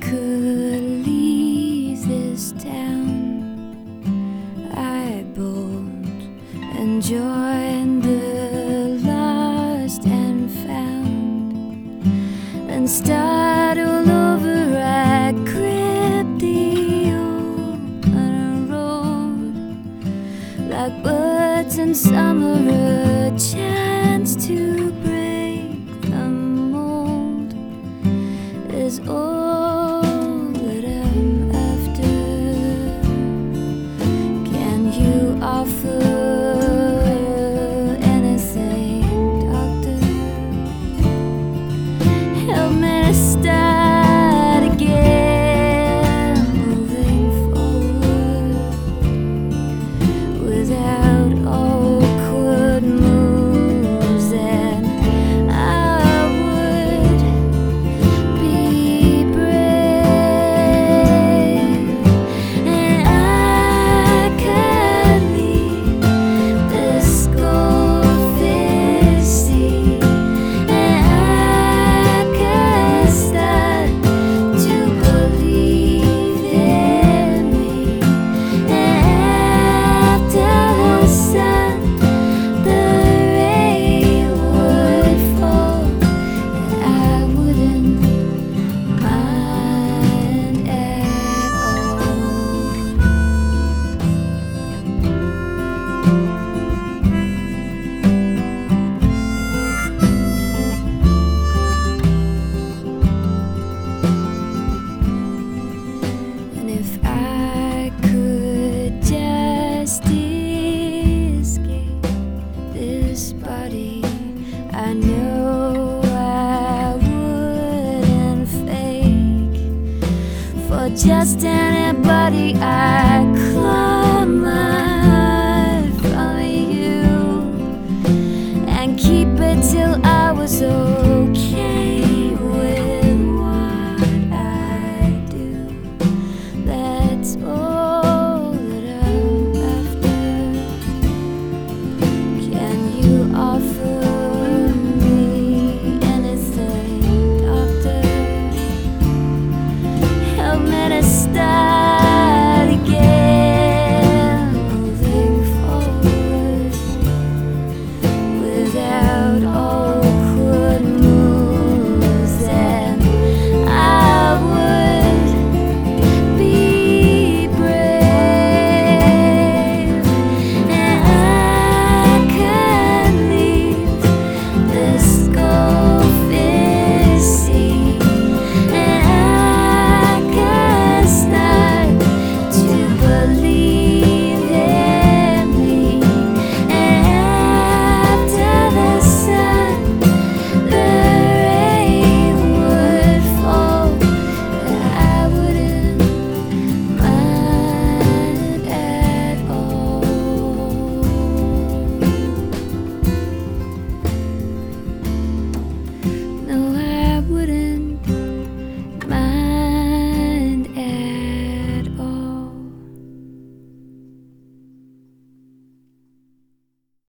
could leave this town, I bold and join the lost and found, and start all over. I grip the open road like birds in summer, a chance to break the mold is all that I'm after. Can you offer anything, doctor? Help me to start again, moving forward without awkward moves, and I would be brave, and I could leave this goldfish sea, and I could start to believe in me, and after the sun, the rain would fall, and I wouldn't mind at all. And if I could just escape this body, I know I wouldn't fake for just anybody. I